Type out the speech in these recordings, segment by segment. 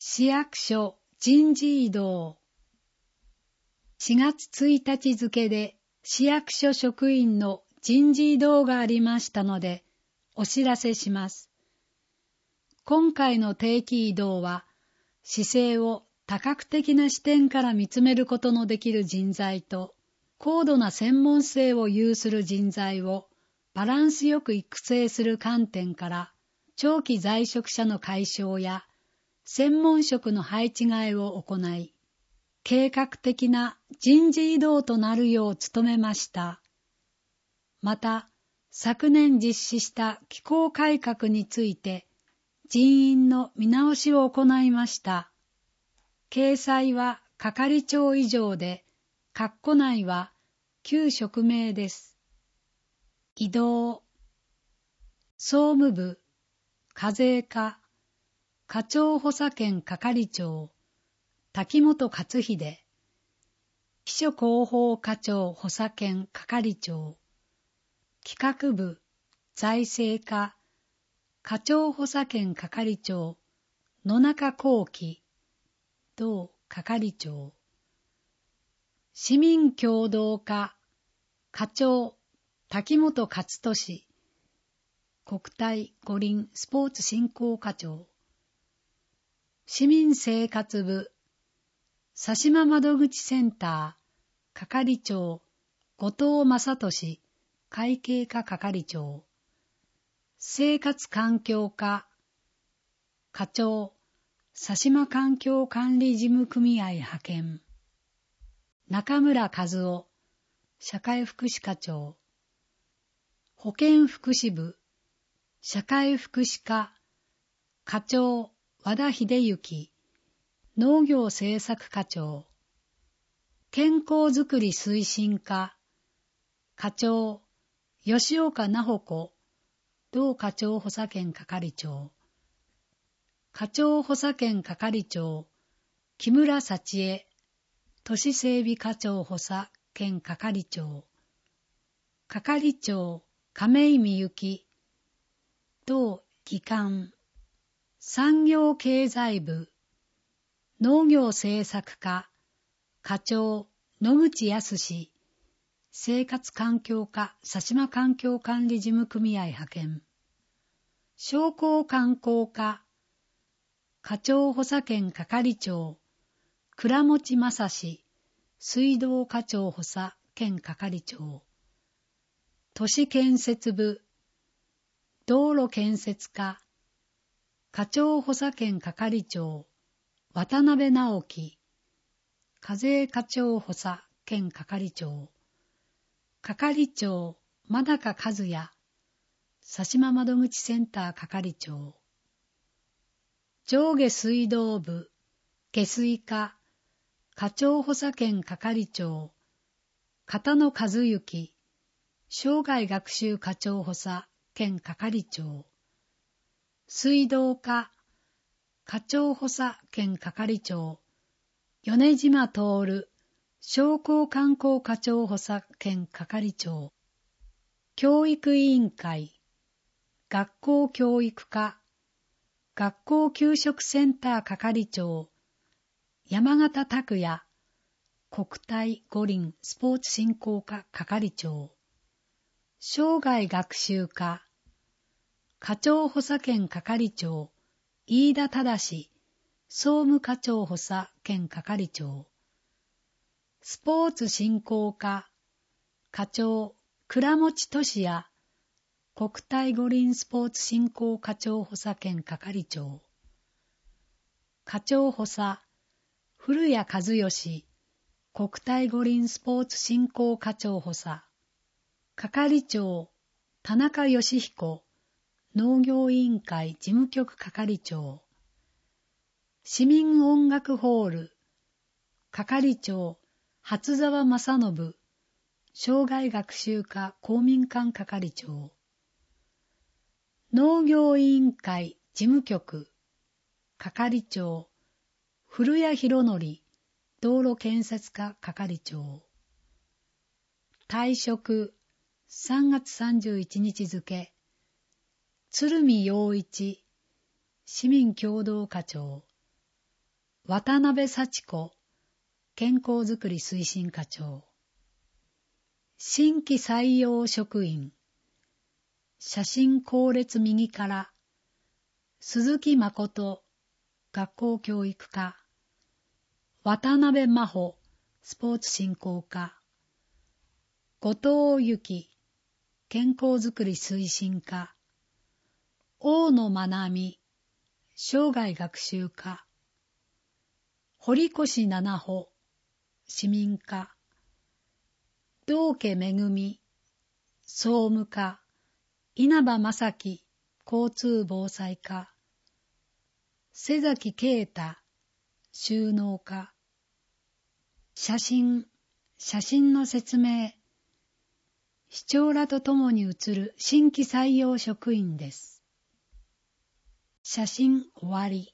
市役所人事異動。4月1日付で市役所職員の人事異動がありましたので、お知らせします。今回の定期異動は、市政を多角的な視点から見つめることのできる人材と、高度な専門性を有する人材をバランスよく育成する観点から、長期在職者の解消や、専門職の配置換えを行い、計画的な人事異動となるよう努めました。また、昨年実施した機構改革について、人員の見直しを行いました。掲載は係長以上で、括弧内は旧職名です。異動。総務部、課税課、課長補佐兼係長、滝本勝秀、秘書広報課長補佐兼係長、企画部、財政課、課長補佐兼係長、野中幸喜、同係長、市民協同課、課長、滝本勝利、国体五輪スポーツ振興課長、市民生活部、佐島窓口センター、係長、後藤正俊、会計課係長、生活環境課、課長、佐島環境管理事務組合派遣、中村和夫、社会福祉課長、保健福祉部、社会福祉課、課長、和田秀幸、農業政策課長、健康づくり推進課、課長、吉岡奈穂子、同課長補佐兼係長、課長補佐兼係長、木村幸恵、都市整備課長補佐兼係長、係長、亀井美幸、同技官、産業経済部、農業政策課、課長、野口康、生活環境課、佐島環境管理事務組合派遣、商工観光課、課長補佐兼係長、倉持正史、水道課長補佐兼係長、都市建設部、道路建設課、課長補佐兼係長、渡辺直樹、課税課長補佐兼係長、係長、真中和也、佐島窓口センター係長、上下水道部、下水課、課長補佐兼係長、片野和幸、生涯学習課長補佐兼係長、水道課、課長補佐兼係長、米島徹、商工観光課長補佐兼係長、教育委員会、学校教育課、学校給食センター係長、山形拓也、国体五輪スポーツ振興課係長、生涯学習課、課長補佐兼係長、飯田正、総務課長補佐兼係長、スポーツ振興課、課長、倉持俊也、国体五輪スポーツ振興課長補佐兼係長、課長補佐、古谷和義、国体五輪スポーツ振興課長補佐、係長、田中義彦、農業委員会事務局係長、市民音楽ホール、係長、初沢正信、生涯学習課公民館係長、農業委員会事務局、係長、古谷博則、道路建設課係長。退職、3月31日付、鶴見陽一、市民協同課長、 渡辺幸子健康づくり推進課長。新規採用職員。写真後列右から、鈴木誠学校教育課。渡辺真帆スポーツ振興課。後藤由紀健康づくり推進課。大野まなみ生涯学習課。堀越七穂市民課。道家めぐみ総務課。稲葉正樹交通防災課。瀬崎啓太収納課。写真の説明。視聴らとともに写る新規採用職員です。写真終わり。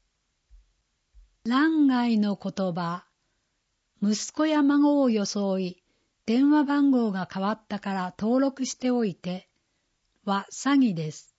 欄外の言葉。息子や孫を装い、電話番号が変わったから登録しておいては詐欺です。